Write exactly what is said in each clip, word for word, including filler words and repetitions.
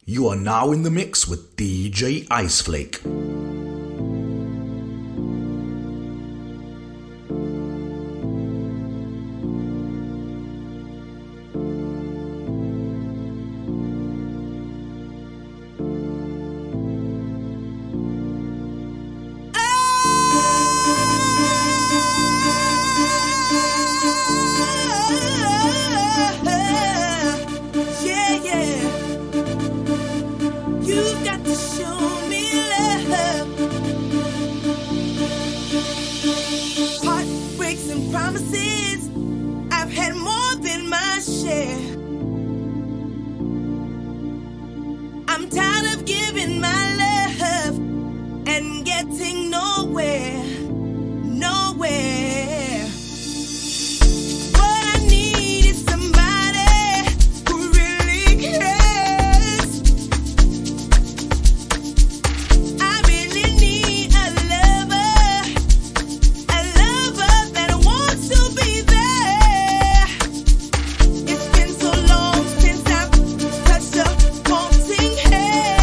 You are now in the mix with D J Iceflake. It's been so long since I've touched a wanting hand.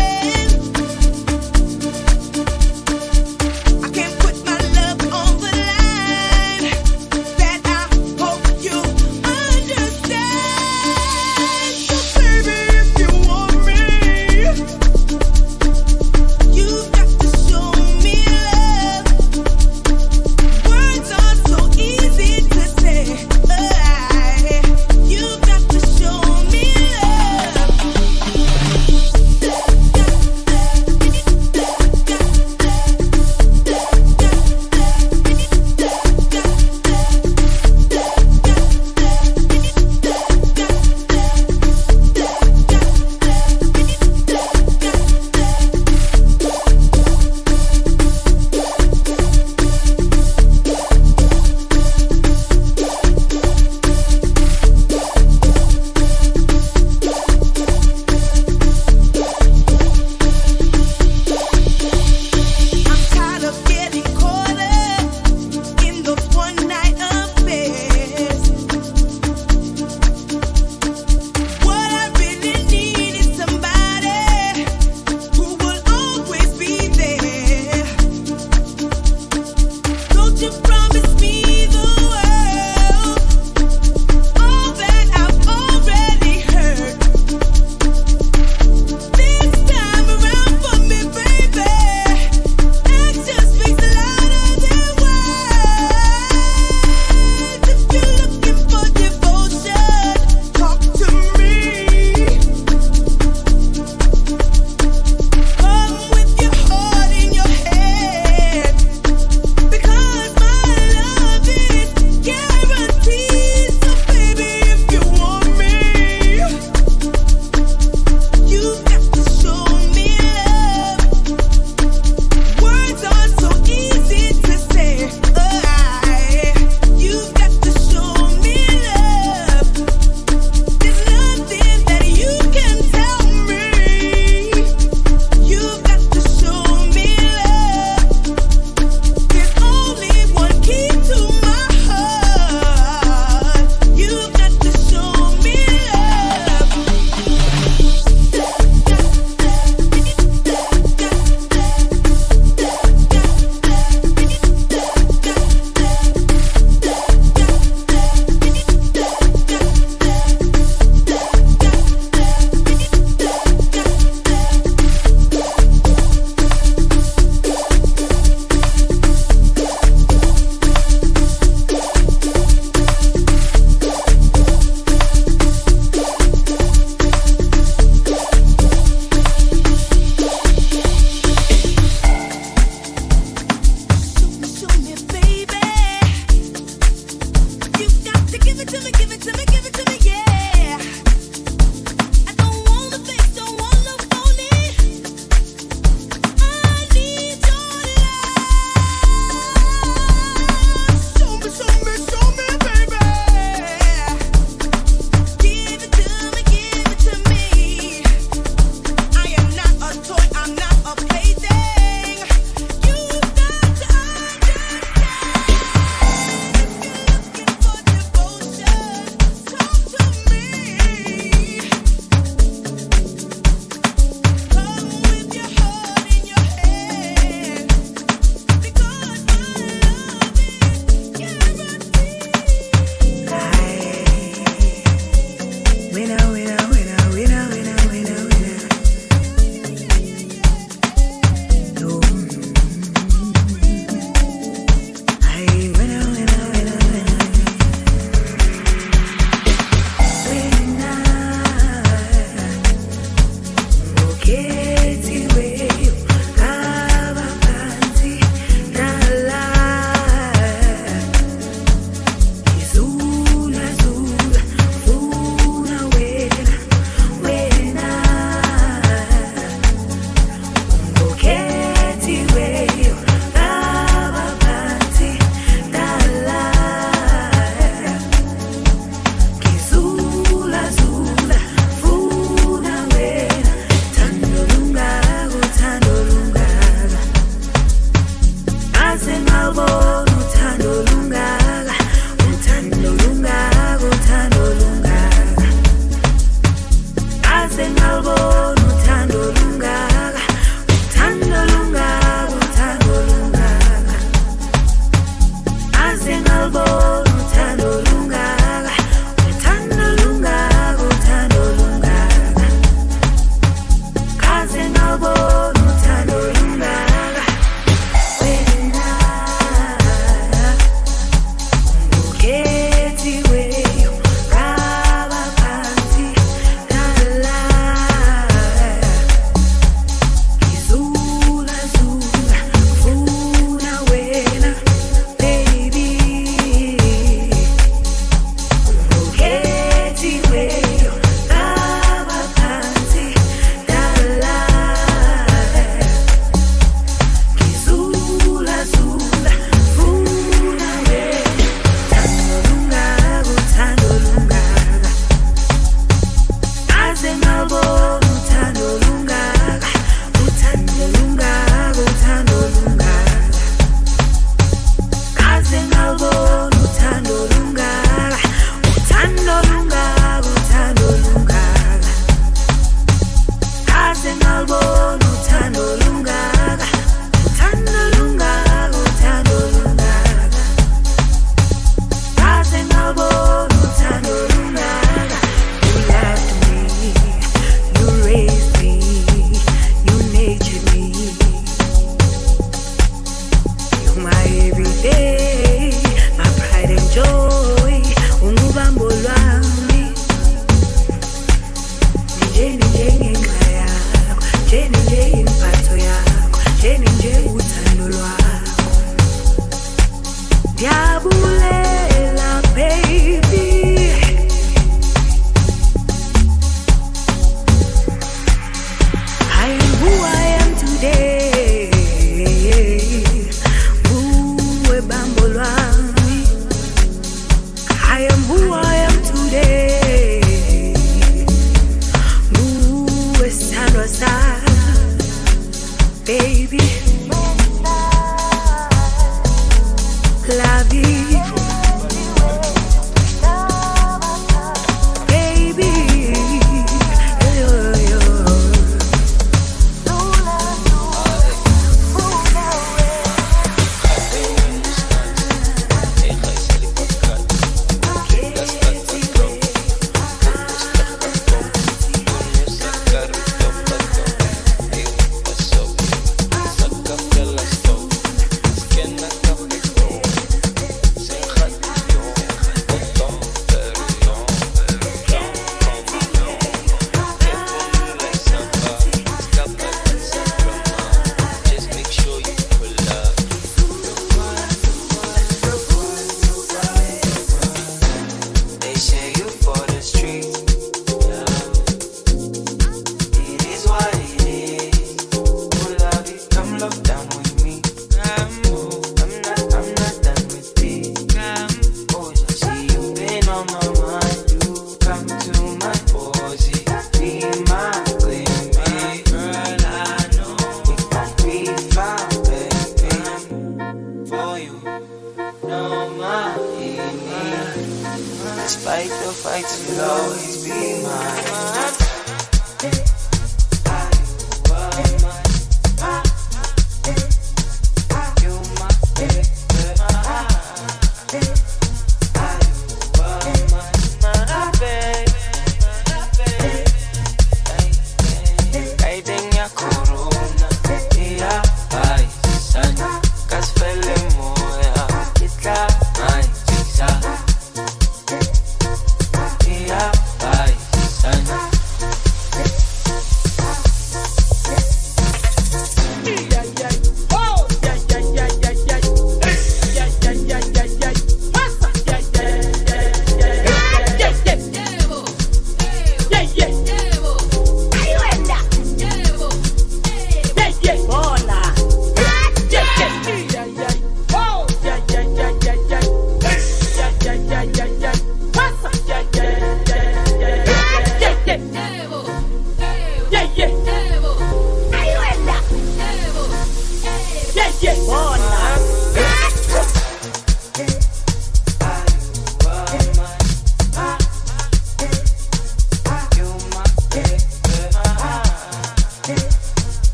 Yeah.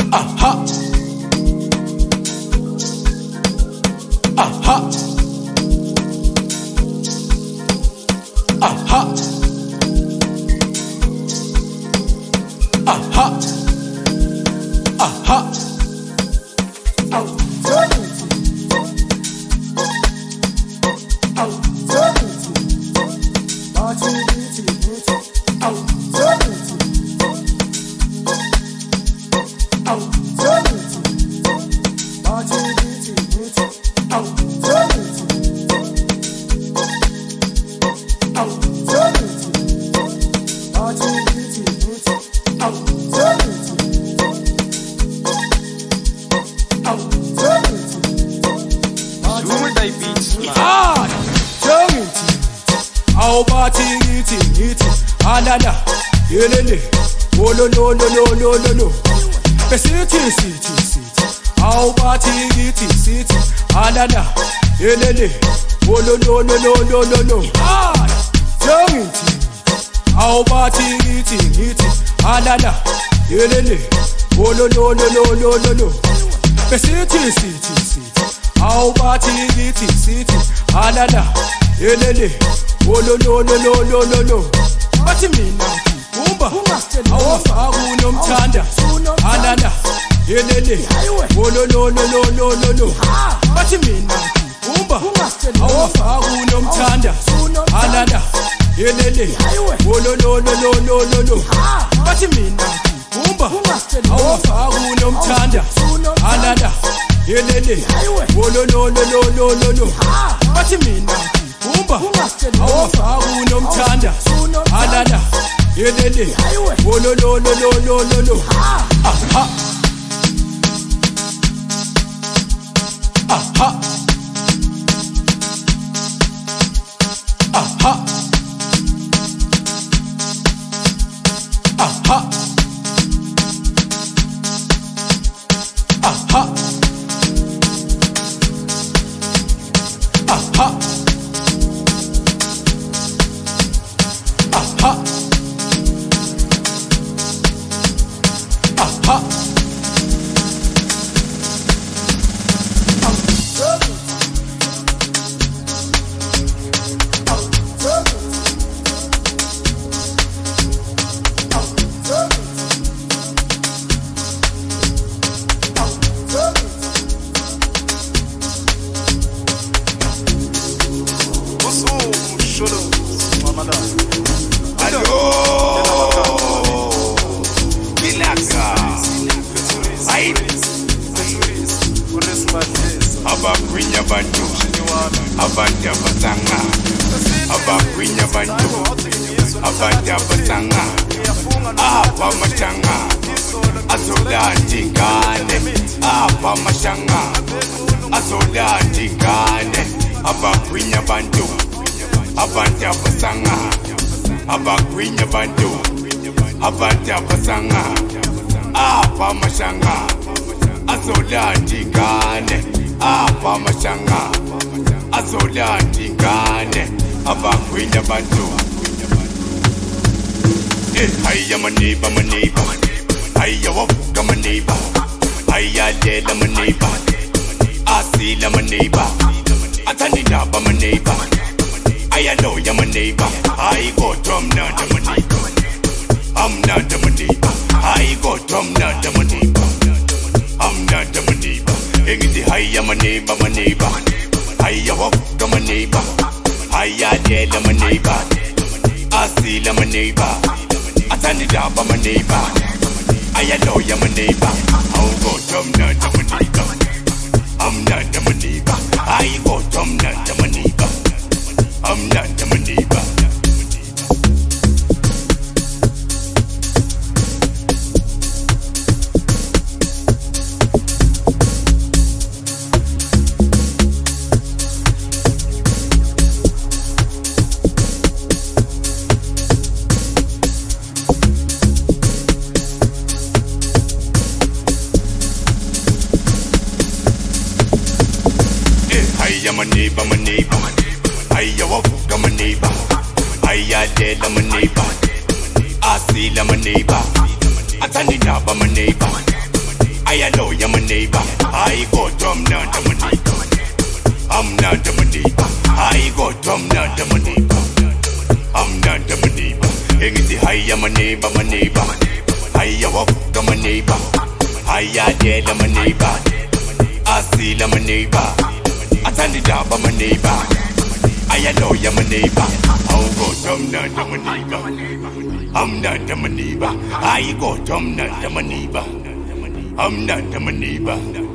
Aha. Aha. Aha. Aha. Aha. Anana, yelele, oh no no no no no no no. City city city, how party city city. Anana, yelele, oh no no no no no no no. Ah, Johnny, how party city city. Anana, yelele, oh no no no no no no no. City city city, how party city city. Anana, yelele, oh no no no no no no no. Bathi mina kumba awafaka unomthanda anana yelele oh no no no no no no no. Bathi mina kumba awafaka unomthanda anana yelele oh no no no no no no no. Bathi mina kumba awafaka unomthanda anana yelele oh no no no no no no no. Bathi mina kumba awafaka unomthanda anana yelele oh no no no no no no no. Aha. Aha. Aha. Aha. Aha. Aha. Aha. Aha. Abakwinya bantu, abantu abasanga. Abakwinya bantu, abantu abasanga. Apa mashanga, azola tingane. Apa mashanga, azola tingane. Abakwinya bantu, abantu abasanga. Abakwinya bantu, abantu abasanga. Apa mashanga, azola tingane. Apa mashanga azola tingane abakwinya bantu. Eh hayya maniba maniba hayya wabuka maniba hayya lela maniba asila maniba atanida ba maniba aya loya maniba I go drum na the maniba I'm not the maniba I go drum na the maniba I'm not the maniba. Engidi hayya maniba maniba hayya wabuka maniba hayya lela maniba asila maniba atanida ba maniba aya loya maniba I'll go drum na the maniba I'm not the maniba I go drum na the maniba I'm not the maniba. Hayya maniba maniba hayya wabuka maniba hayya lela maniba asila maniba atanida ba maniba I know you're my neighbor. I go drum now, I'm a neighbor. I'm not a neighbor. I go drum now, I'm a neighbor. I'm not a neighbor. Engiti hi, I'm a neighbor, my neighbor. I walk, I'm a neighbor. I dead, I'm a neighbor. I see, I'm a neighbor. I turn the job, I'm a neighbor. I know you're my neighbor. I'll go drum now, I'm a neighbor. I'm not a neighbor. I go drum now, I'm a neighbor. I'm not a neighbor.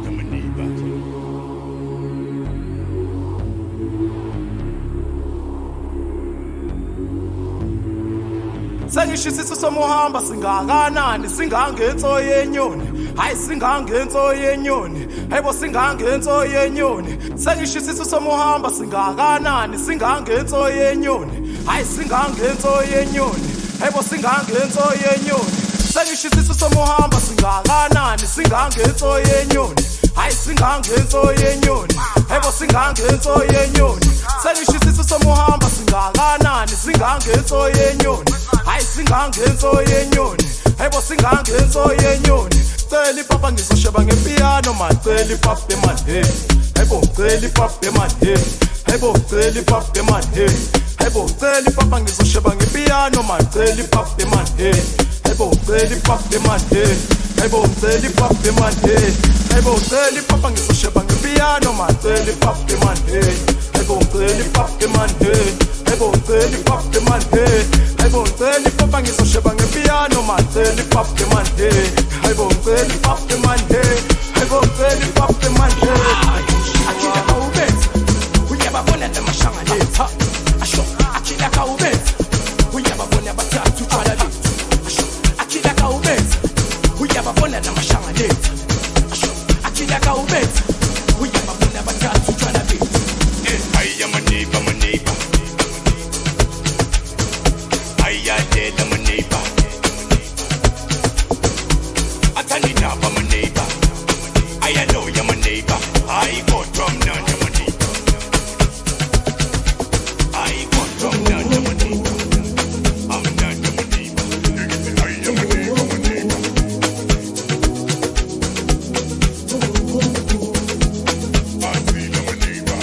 Sengishisiso somuhamba singakanani singangenso yenyoni hayi singangenso yenyoni hayibo singangenso yenyoni Sengishisiso somuhamba singakanani singangenso yenyoni hayi singangenso yenyoni hayibo singangenso yenyoni Sengishisiso somuhamba singakanani singangenso yenyoni hayi singangenso yenyoni hayibo singangenso yenyoni Sengishisiso somuhamba singakanani singangenso yenyoni hayi singangenso yenyoni hayibo singangenso yenyoni Celi papa ngizosheba ngepiano man celi papa man hey hayibo celi papa man hey hayibo celi papa man hey hayibo celi papa ngizosheba ngepiano man celi papa man hey hayibo celi papa man hey hayibo celi papa man hey hayibo celi papa ngizosheba ngepiano man celi papa man hey hayibo celi papa man hey hayibo celi papa man hey hayibo celi papa ngizosheba ngepiano man celi papa man hey hayibo celi papa man hey hayibo celi papa man hey akila kaubetha uyababona namashanga letha asho akila kaubetha uyababona bathathu utshwala letha asho akila kaubetha uyababona namashanga letha asho akila kaubetha uyababona bathathu utshwala letha I am a neighbor, my neighbor. I am dead, I'm a neighbor. I turn it up, I'm a neighbor. I know you're my neighbor. I go drum now, I'm a neighbor. I go drum now, I'm a neighbor. I'm not a neighbor. I am a neighbor, my neighbor. I feel I'm a neighbor.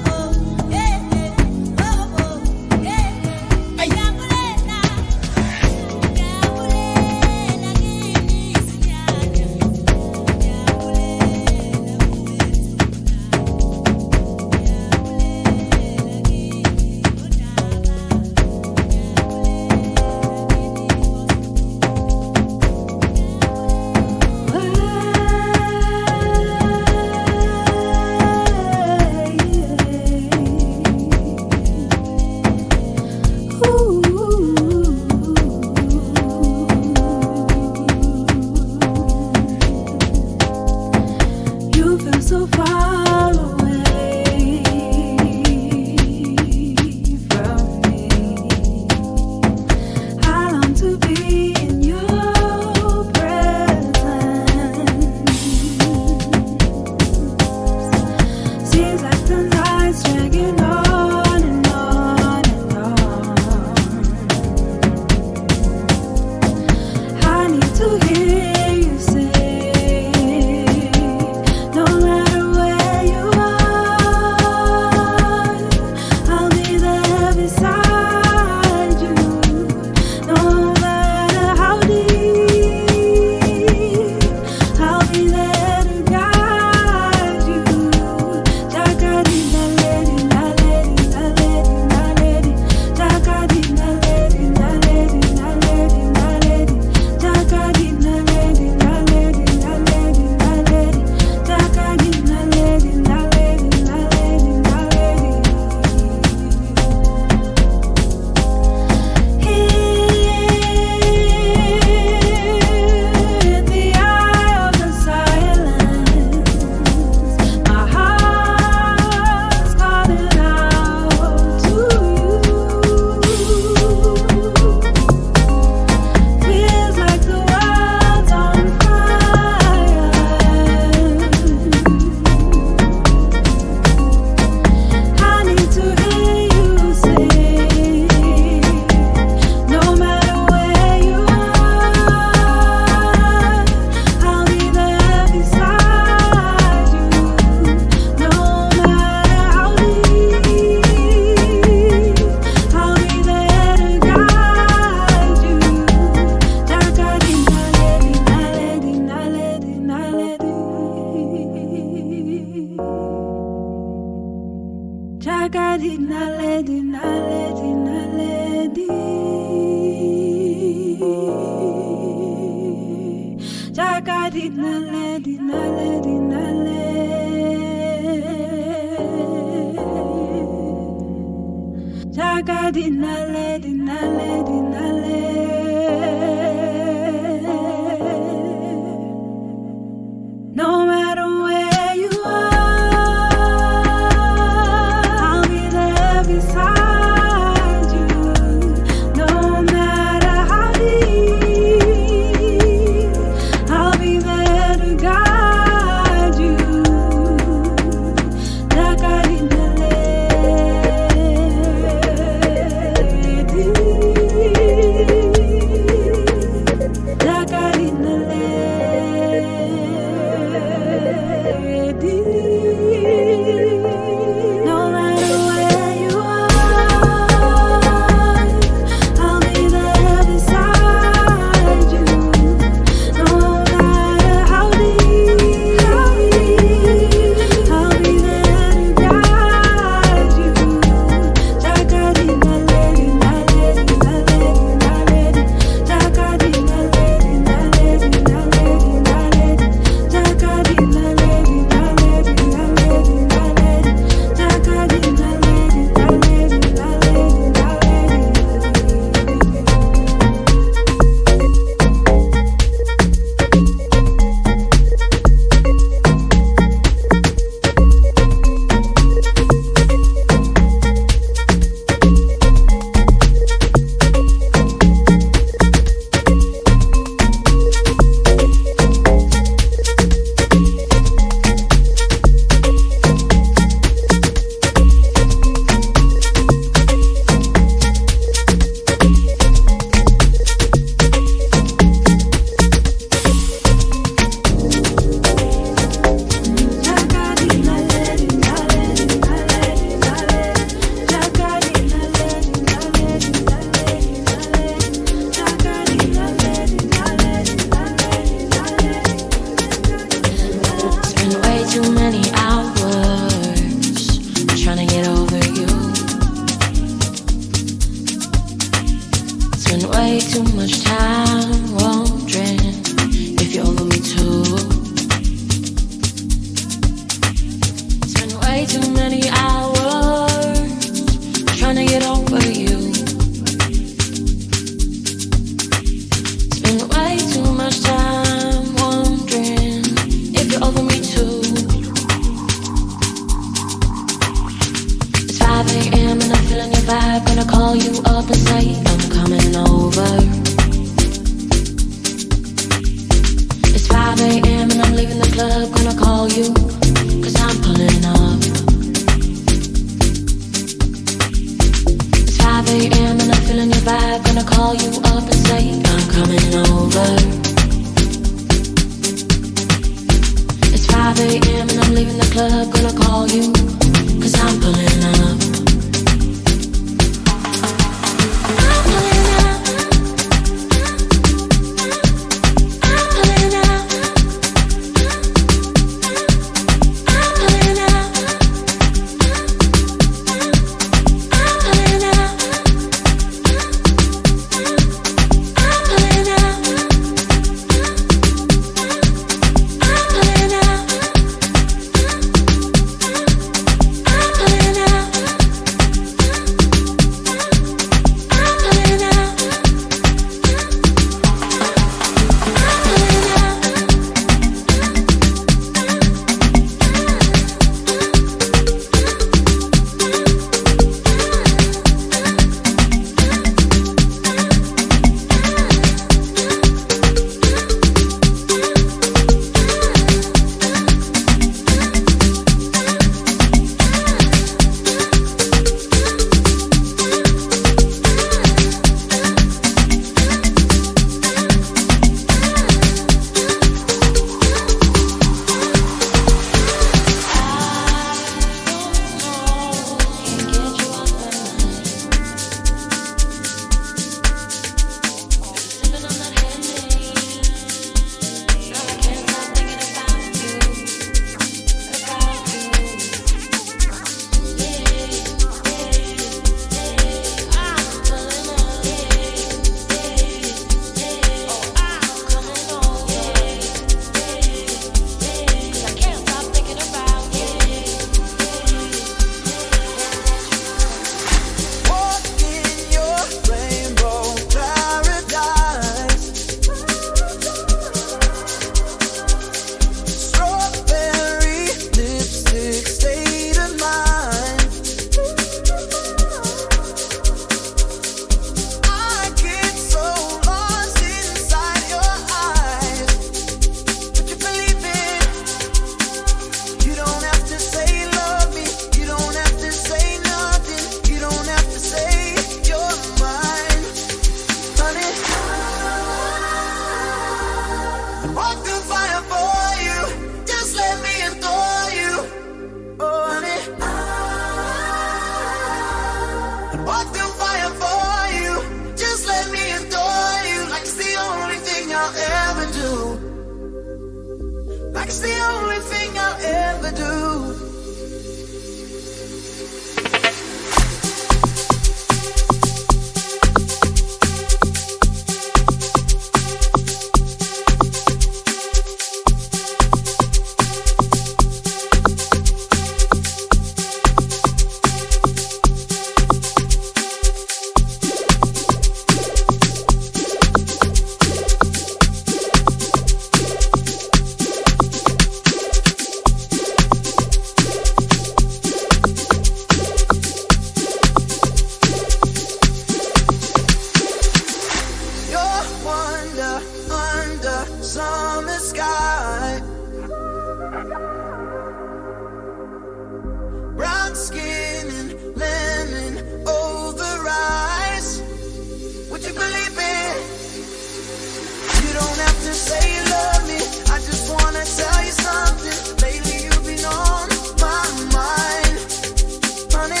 would you believe it? You don't have to say you love me, I just wanna tell you something. Lately you've been on my mind, honey.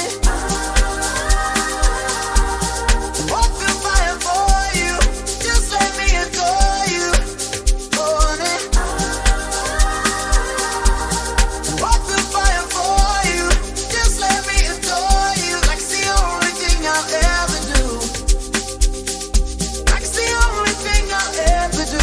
Open fire for you, just let me adore you, oh honey. Open fire for you, just let me adore you. Like it's the only thing I'll ever do. Like it's the only thing I'll ever do.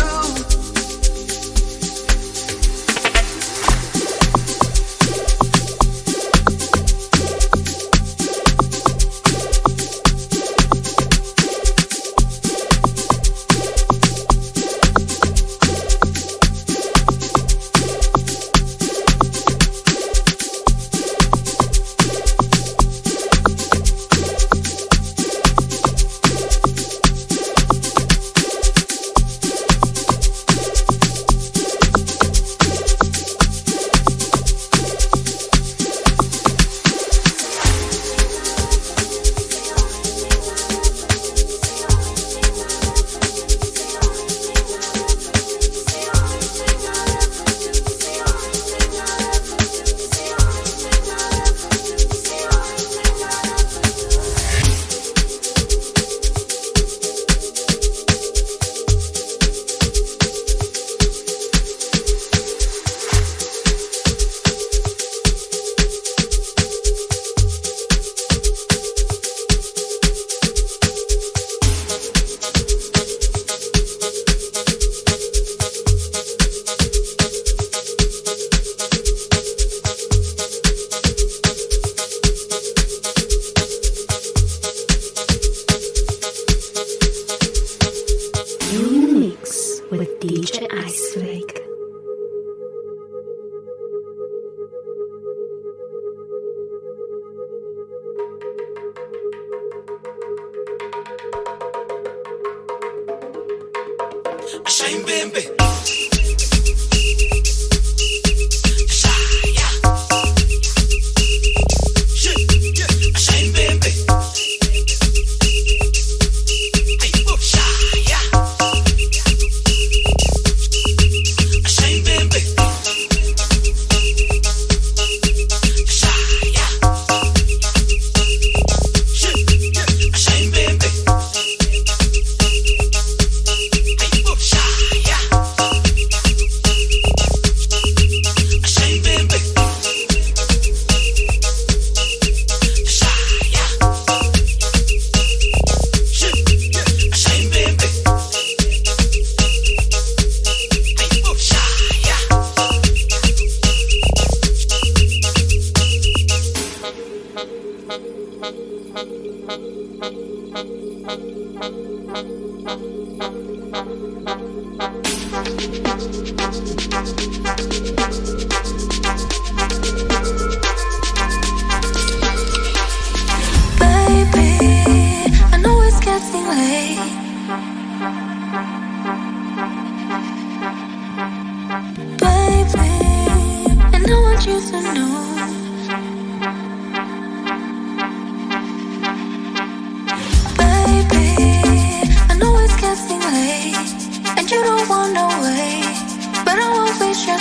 With D J Icewake. Shame baby. And you don't want no way, but I won't waste your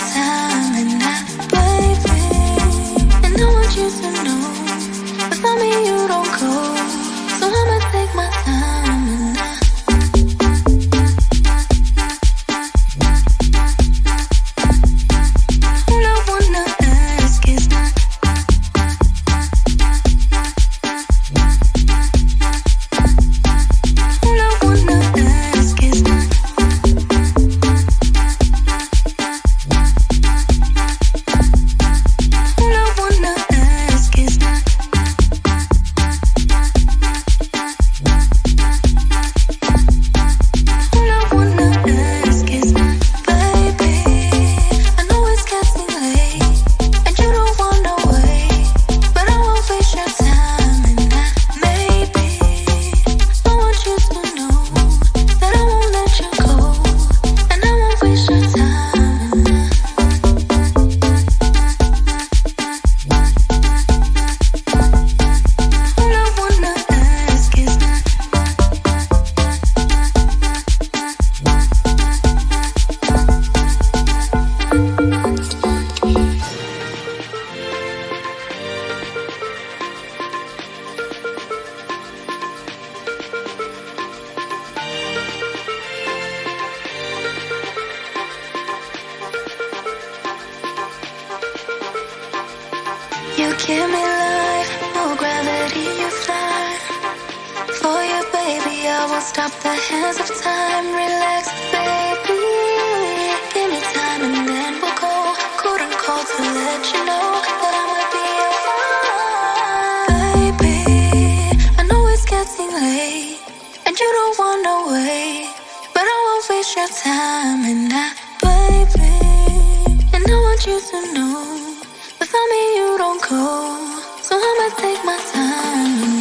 Give me life, more gravity, you fly. For you, baby, I will stop the hands of time. Relax, baby. Give me time and then we'll go. Couldn't call to let you know that I might be alright. Baby, I know it's getting late and you don't wanna wait, but I won't waste your time. And I, baby, and I want you to know, without me you don't go. So I'ma take my time.